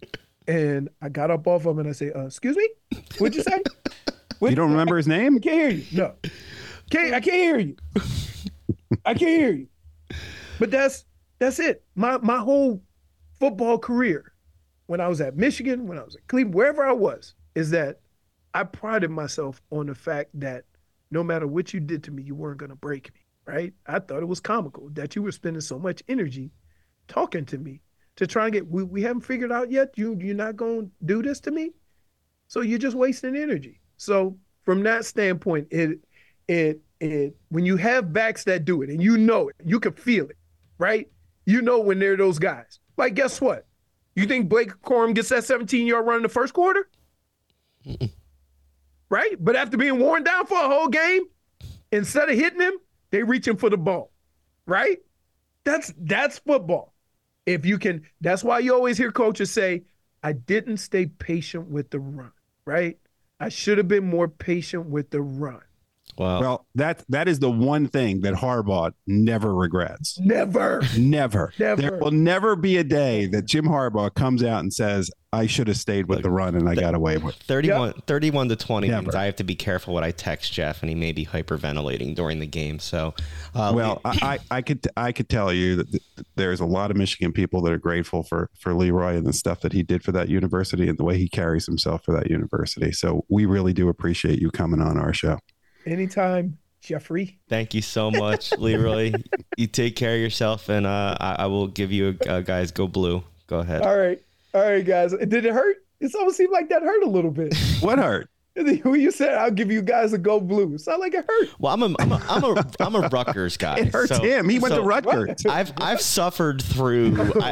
And I got up off of him, and I said, excuse me? What'd you say? You don't remember his name? I can't hear you. No. I can't hear you. I can't hear you. But that's it. My whole football career, when I was at Michigan, when I was at Cleveland, wherever I was, is that I prided myself on the fact that no matter what you did to me, you weren't going to break me, right? I thought it was comical that you were spending so much energy talking to me to try and get, we haven't figured out yet, you're not going to do this to me? So you're just wasting energy. So from that standpoint, it when you have backs that do it and you know it, you can feel it, right? You know when they're those guys. Like, guess what? You think Blake Corum gets that 17-yard run in the first quarter? Right? But after being worn down for a whole game, instead of hitting him, they reaching for the ball, right? That's football. If you can, that's why you always hear coaches say, I didn't stay patient with the run, right? I should have been more patient with the run. Well, that is the one thing that Harbaugh never regrets. Never. There will never be a day that Jim Harbaugh comes out and says, I should have stayed with the run and I got away with it. 31-20 means I have to be careful what I text Jeff, and he may be hyperventilating during the game. So, I could tell you that there's a lot of Michigan people that are grateful for Leroy and the stuff that he did for that university and the way he carries himself for that university. So we really do appreciate you coming on our show. Anytime, Jeffrey. Thank you so much, Leroy. You take care of yourself, and I will give you guys go blue. Go ahead. All right, guys. Did it hurt? It almost seemed like that hurt a little bit. What hurt? When you said I'll give you guys a go blue, it sounded like it hurt. Well, I'm a Rutgers guy. It hurts him. He went to Rutgers. I've suffered through.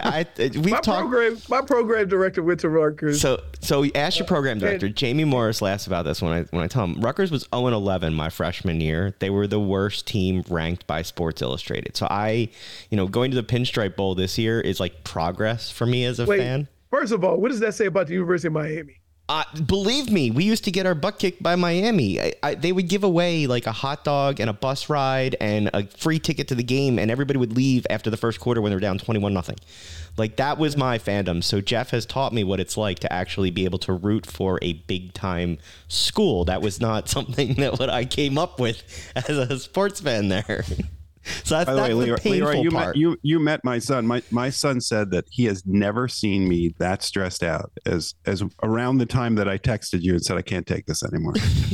My program director went to Rutgers. So ask your program director. Jamie Morris laughs about this when I tell him Rutgers was 0-11 my freshman year. They were the worst team ranked by Sports Illustrated. So going to the Pinstripe Bowl this year is like progress for me as a fan. First of all, what does that say about the University of Miami? Believe me, we used to get our butt kicked by Miami. They would give away like a hot dog and a bus ride and a free ticket to the game, and everybody would leave after the first quarter when they were down 21-0. Like, that was my fandom. So Jeff has taught me what it's like to actually be able to root for a big-time school. That was not something that what I came up with as a sports fan there. So that's, By the way, the painful Leroy, part. you met my son. My son said that he has never seen me that stressed out as around the time that I texted you and said I can't take this anymore.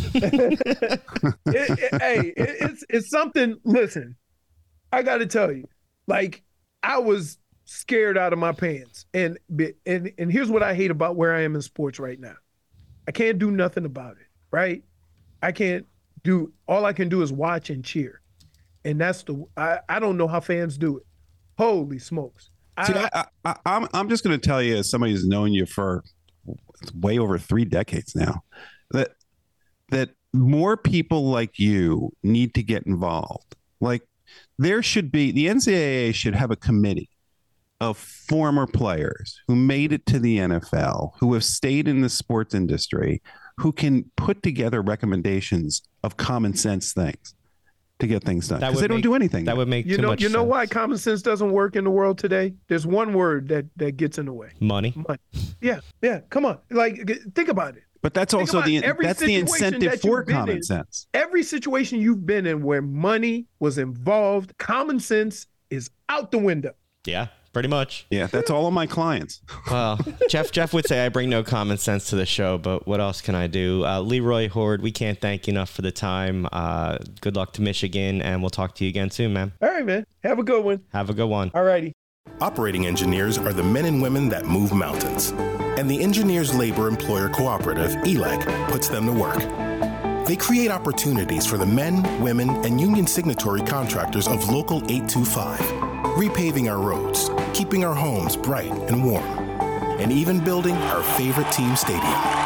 It's something. Listen, I got to tell you, like, I was scared out of my pants, and here's what I hate about where I am in sports right now. I can't do nothing about it. Right? I can't do. All I can do is watch and cheer. And that's I don't know how fans do it. Holy smokes. I'm just going to tell you, as somebody who's known you for way over 3 decades now, that more people like you need to get involved. Like, there should be, the NCAA should have a committee of former players who made it to the NFL, who have stayed in the sports industry, who can put together recommendations of common sense things to get things done, because they don't do anything. That would make you too know much you know sense. why common sense doesn't work in the world today? There's one word that gets in the way. Money. Yeah. Come on. Like, think about it. But that's Think also about that's the situation incentive that for you've been common in. sense. Every situation you've been in where money was involved, common sense is out the window. Yeah, pretty much. Yeah, that's all of my clients. Well, Jeff would say I bring no common sense to the show, but what else can I do? Leroy Hoard, we can't thank you enough for the time. Good luck to Michigan, and we'll talk to you again soon, man. All right, man. Have a good one. Have a good one. All righty. Operating engineers are the men and women that move mountains. And the Engineers Labor Employer Cooperative, ELEC, puts them to work. They create opportunities for the men, women, and union signatory contractors of Local 825, repaving our roads, keeping our homes bright and warm, and even building our favorite team stadium.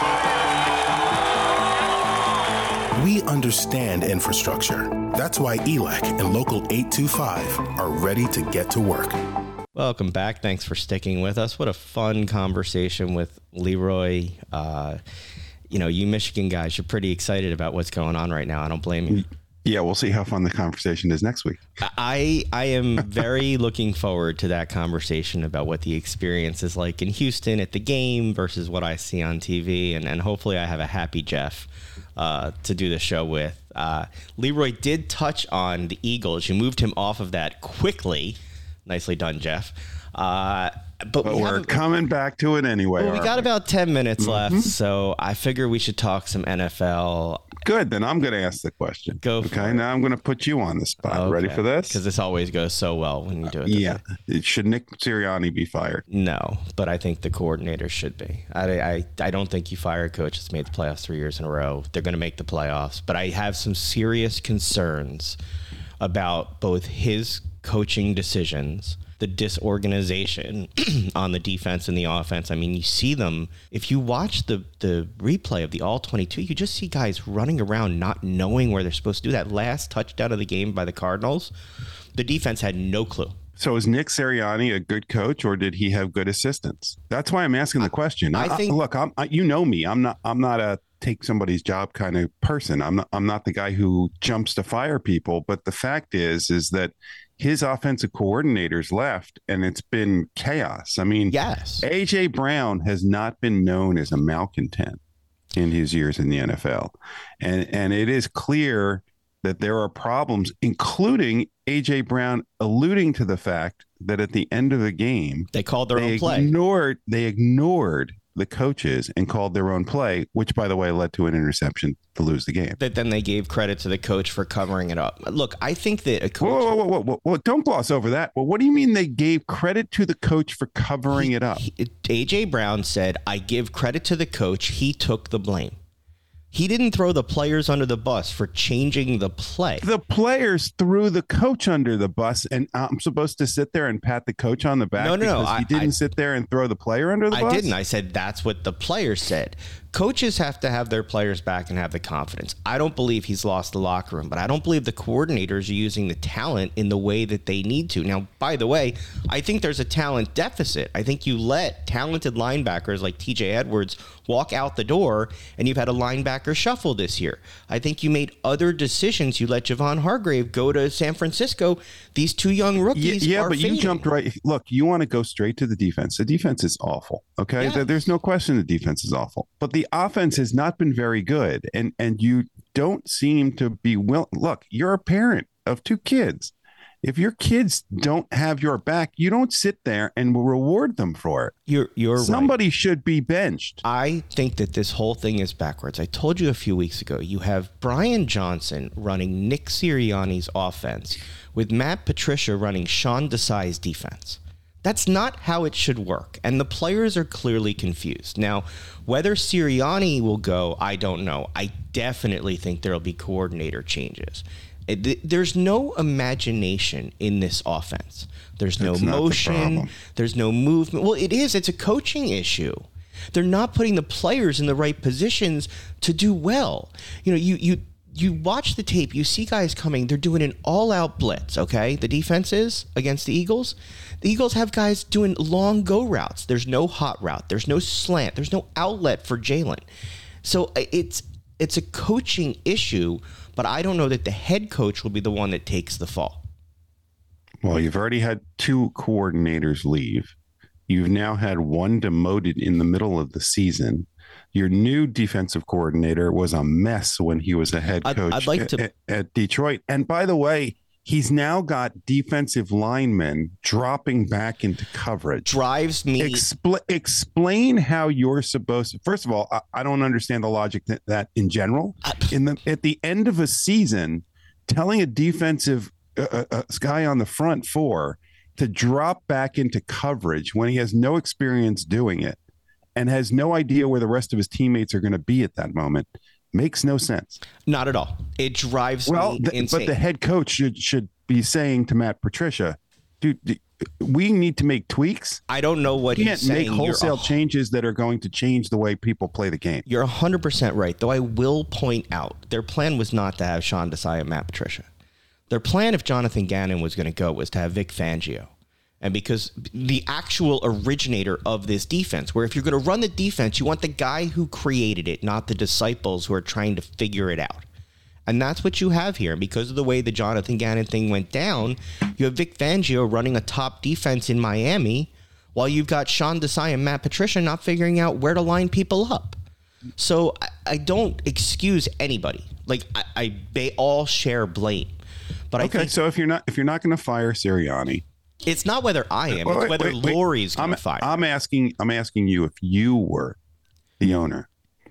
We understand infrastructure. That's why ELEC and Local 825 are ready to get to work. Welcome back. Thanks for sticking with us. What a fun conversation with Leroy. You Michigan guys, you're pretty excited about what's going on right now. I don't blame you. Yeah, we'll see how fun the conversation is next week. I am very looking forward to that conversation about what the experience is like in Houston at the game versus what I see on TV. And hopefully I have a happy Jeff to do the show with. Leroy did touch on the Eagles. You moved him off of that quickly. Nicely done, Jeff. But we're coming back to it anyway. Well, we got about 10 minutes left, so I figure we should talk some NFL. Good. Then I'm going to ask the question. Go for it. Now I'm going to put you on the spot. Okay. Ready for this? Because this always goes so well when you do it. Yeah. Should Nick Sirianni be fired? No, but I think the coordinator should be. I don't think you fire a coach that's made the playoffs 3 years in a row. They're going to make the playoffs, but I have some serious concerns about both his coaching decisions, the disorganization on the defense and the offense. I mean, you see them. If you watch the replay of the All-22, you just see guys running around not knowing where they're supposed to do. That last touchdown of the game by the Cardinals, the defense had no clue. So is Nick Sirianni a good coach, or did he have good assistants? That's why I'm asking the question. I think. Look, you know me. I'm not a take somebody's job kind of person. I'm not the guy who jumps to fire people. But the fact is that his offensive coordinators left, and it's been chaos. I mean, yes, A.J. Brown has not been known as a malcontent in his years in the NFL, and it is clear that there are problems, including A.J. Brown alluding to the fact that at the end of the game, they called their own play. They ignored the coaches and called their own play, which, by the way, led to an interception to lose the game. That then they gave credit to the coach for covering it up. Look, I think that a coach... Whoa, don't gloss over that. Well, what do you mean they gave credit to the coach for covering it up? A.J. Brown said, I give credit to the coach. He took the blame. He didn't throw the players under the bus for changing the play. The players threw the coach under the bus, and I'm supposed to sit there and pat the coach on the back? No. He didn't sit there and throw the player under the bus? I didn't. I said that's what the players said. Coaches have to have their players back and have the confidence. I don't believe he's lost the locker room, but I don't believe the coordinators are using the talent in the way that they need to. Now, by the way, I think there's a talent deficit. I think you let talented linebackers like TJ Edwards walk out the door, and you've had a linebacker shuffle this year. I think you made other decisions. You let Javon Hargrave go to San Francisco. These two young rookies are but fading. You jumped right. Look, you want to go straight to the defense. The defense is awful. Okay, Yeah. There's no question the defense is awful, but the offense has not been very good, and you don't seem to be Look, you're a parent of two kids. If your kids don't have your back, you don't sit there and reward them for it. You're Somebody right. should be benched. I think that this whole thing is backwards. I told you a few weeks ago, you have Brian Johnson running Nick Sirianni's offense with Matt Patricia running Sean Desai's defense. That's not how it should work, and the players are clearly confused. Now, whether Sirianni will go, I don't know. I definitely think there will be coordinator changes. There's no imagination in this offense. There's no motion. There's no movement. Well, it is. It's a coaching issue. They're not putting the players in the right positions to do well. You know, you watch the tape, you see guys coming, they're doing an all-out blitz, okay? The defense is against the Eagles. The Eagles have guys doing long go routes. There's no hot route. There's no slant. There's no outlet for Jalen. So it's a coaching issue, but I don't know that the head coach will be the one that takes the fall. Well, you've already had two coordinators leave. You've now had one demoted in the middle of the season. Your new defensive coordinator was a mess when he was a head coach I'd like to... at Detroit. And by the way, he's now got defensive linemen dropping back into coverage. Drives me... Explain how you're supposed to... First of all, I don't understand the logic that in general. At the end of a season, telling a defensive guy on the front four to drop back into coverage when he has no experience doing it and has no idea where the rest of his teammates are going to be at that moment makes no sense. Not at all. It drives me insane. But the head coach should be saying to Matt Patricia, dude, we need to make tweaks. I don't know what you he's can't saying. Make wholesale changes that are going to change the way people play the game. You're 100% right, though I will point out their plan was not to have Sean Desai and Matt Patricia. Their plan, if Jonathan Gannon was going to go, was to have Vic Fangio. And because the actual originator of this defense, where if you're going to run the defense, you want the guy who created it, not the disciples who are trying to figure it out. And that's what you have here. Because of the way the Jonathan Gannon thing went down, you have Vic Fangio running a top defense in Miami, while you've got Sean Desai and Matt Patricia not figuring out where to line people up. So I don't excuse anybody. Like they all share blame. But okay, I think, so if you're not going to fire Sirianni, it's not whether I am, it's whether Lori's going to fire. I'm asking you if you were the owner.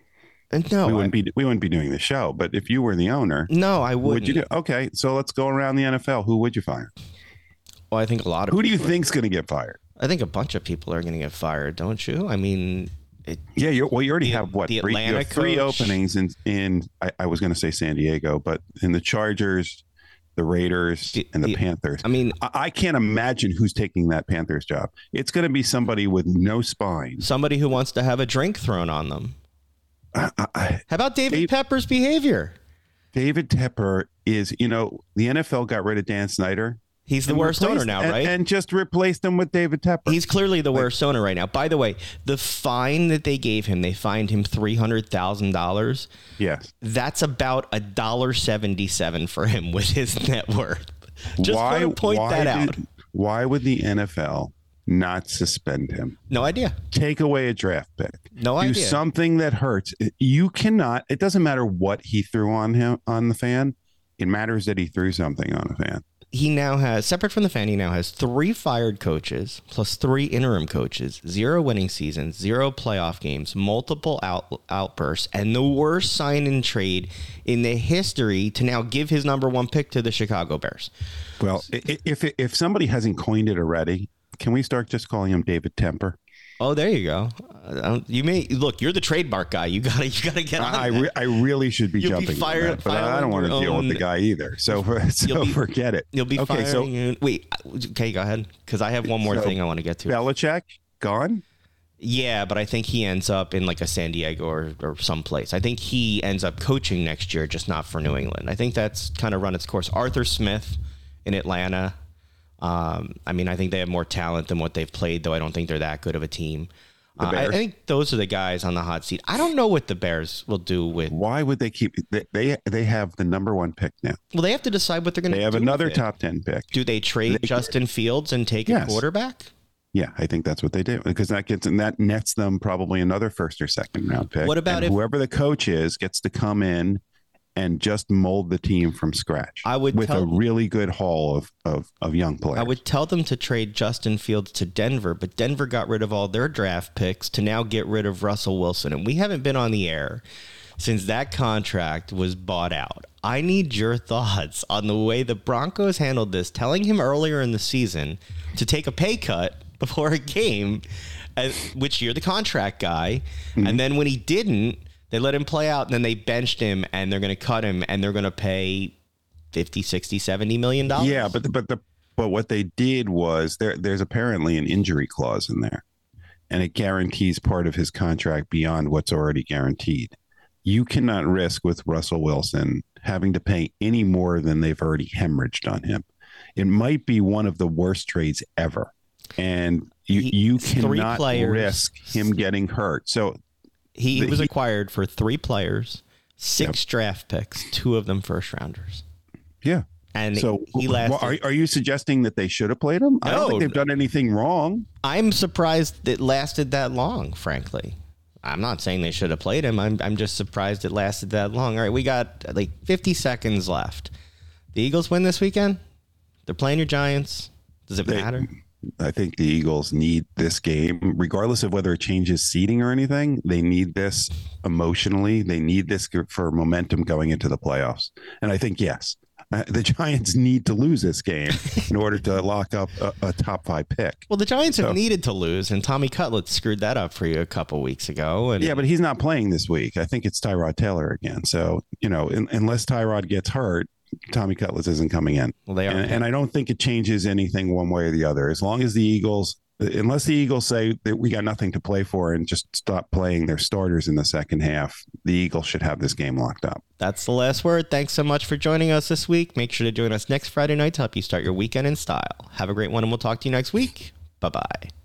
No, we wouldn't be doing the show. But if you were the owner, no, I wouldn't. Would you do? Okay, so let's go around the NFL. Who would you fire? Well, I think a lot of. Who do you think's going to get fired? I think a bunch of people are going to get fired, don't you? I mean, you already have what the Atlanta three openings in I was going to say San Diego, but in the Chargers, the Raiders, and the Panthers. I mean, I can't imagine who's taking that Panthers job. It's going to be somebody with no spine. Somebody who wants to have a drink thrown on them. How about David Tepper's behavior? David Tepper is, the NFL got rid of Dan Snyder. He's the worst owner now, right? And just replaced him with David Tepper. He's clearly the worst owner right now. By the way, the fine that they gave him, they fined him $300,000. Yes. That's about $1.77 for him with his net worth. Just want to point that out. Why would the NFL not suspend him? No idea. Take away a draft pick. No idea. Do something that hurts. You cannot. It doesn't matter what he threw on the fan. It matters that he threw something on a fan. He now has, separate from the fan, he now has 3 fired coaches plus 3 interim coaches, 0 winning seasons, 0 playoff games, multiple outbursts, and the worst sign and trade in the history to now give his number 1 pick to the Chicago Bears. Well, if somebody hasn't coined it already, can we start just calling him David Tepper? Oh, there you go. You may look. You're the trademark guy. You gotta get on. I really should be jumping on that, but I don't want to deal with the guy either. So forget it. You'll be firing. Wait. Okay, go ahead. Because I have one more thing I want to get to. Belichick gone. Yeah, but I think he ends up in like a San Diego or someplace. I think he ends up coaching next year, just not for New England. I think that's kind of run its course. Arthur Smith in Atlanta. I mean, I think they have more talent than what they've played, though I don't think they're that good of a team. I think those are the guys on the hot seat. I don't know what the Bears will do with. Why would they keep? They have the number 1 pick now. Well, they have to decide what they're going to do. They have another top 10 pick. Do they trade Justin Fields and take a quarterback? Yeah, I think that's what they do, because that nets them probably another first or second round pick. What about if whoever the coach is gets to come in and just mold the team from scratch? With a really good haul of young players. I would tell them to trade Justin Fields to Denver, but Denver got rid of all their draft picks to now get rid of Russell Wilson. And we haven't been on the air since that contract was bought out. I need your thoughts on the way the Broncos handled this, telling him earlier in the season to take a pay cut before a game, which you're the contract guy. Mm-hmm. And then when he didn't, they let him play out, and then they benched him, and they're going to cut him, and they're going to pay $50, $60, $70 million. Yeah, but what they did was there's apparently an injury clause in there, and it guarantees part of his contract beyond what's already guaranteed. You cannot risk with Russell Wilson having to pay any more than they've already hemorrhaged on him. It might be one of the worst trades ever, and you cannot risk him getting hurt. So he was acquired for 3 players, 6 draft picks, 2 of them first rounders. Yeah. And so he lasted. Are you suggesting that they should have played him? I don't think they've done anything wrong. I'm surprised it lasted that long, frankly. I'm not saying they should have played him. I'm just surprised it lasted that long. All right, we got like 50 seconds left. The Eagles win this weekend? They're playing your Giants. Does it matter? I think the Eagles need this game, regardless of whether it changes seeding or anything. They need this emotionally. They need this for momentum going into the playoffs. And I think, yes, the Giants need to lose this game in order to lock up a top 5 pick. Well, the Giants have needed to lose, and Tommy Cutlett screwed that up for you a couple weeks ago. And yeah, but he's not playing this week. I think it's Tyrod Taylor again. So, unless Tyrod gets hurt, Tommy Cutlett isn't coming in. Well, they are, and I don't think it changes anything one way or the other. As long as the Eagles, unless the Eagles say that we got nothing to play for and just stop playing their starters in the second half, the Eagles should have this game locked up. That's the last word. Thanks so much for joining us this week. Make sure to join us next Friday night to help you start your weekend in style. Have a great one, and we'll talk to you next week. Bye-bye.